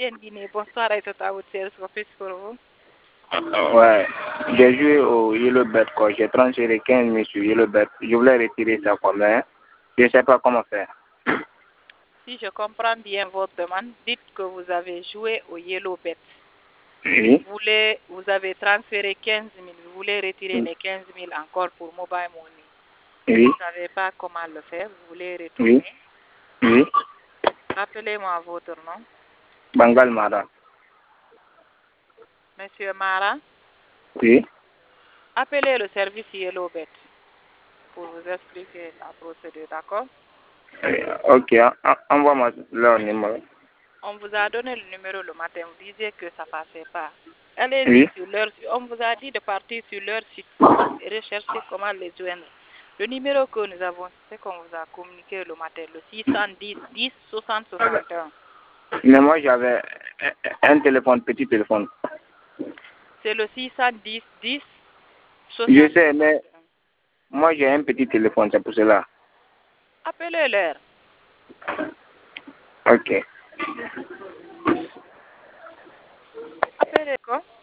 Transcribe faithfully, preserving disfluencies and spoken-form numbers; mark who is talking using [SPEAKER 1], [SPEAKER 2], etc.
[SPEAKER 1] capitaine Guinée, bonsoir et tout à votre service, office pour vous.
[SPEAKER 2] Ouais, j'ai joué au Yellow Bet, quoi. J'ai transféré quinze mille sur Yellow Bet. Je voulais retirer ça, quoi, mais je ne sais pas comment faire.
[SPEAKER 1] Si je comprends bien votre demande, dites que vous avez joué au Yellow Bet.
[SPEAKER 2] Oui.
[SPEAKER 1] Vous, voulez, vous avez transféré quinze mille, vous voulez retirer oui. les quinze mille encore pour Mobile Money.
[SPEAKER 2] Oui.
[SPEAKER 1] Vous ne savez pas comment le faire, vous voulez retourner.
[SPEAKER 2] Oui. Oui.
[SPEAKER 1] Rappelez-moi votre nom.
[SPEAKER 2] Bangal Mara.
[SPEAKER 1] Monsieur Mara.
[SPEAKER 2] Oui.
[SPEAKER 1] Appelez le service Yellow Bet pour vous expliquer la procédure, d'accord?
[SPEAKER 2] Ok, envoie-moi leur numéro.
[SPEAKER 1] On vous a donné le numéro le matin, vous disiez que ça ne passait pas. Allez-y
[SPEAKER 2] oui.
[SPEAKER 1] sur leur site. On vous a dit de partir sur leur site et rechercher comment les joindre. Le numéro que nous avons, c'est qu'on vous a communiqué le matin, le six cent dix, dix, soixante, soixante et un.
[SPEAKER 2] Mais moi, j'avais un téléphone, petit téléphone.
[SPEAKER 1] C'est le six cent dix, dix, soixante.
[SPEAKER 2] Je sais, mais moi, j'ai un petit téléphone, c'est pour cela.
[SPEAKER 1] Appelez-leur.
[SPEAKER 2] Ok.
[SPEAKER 1] Appelez quoi?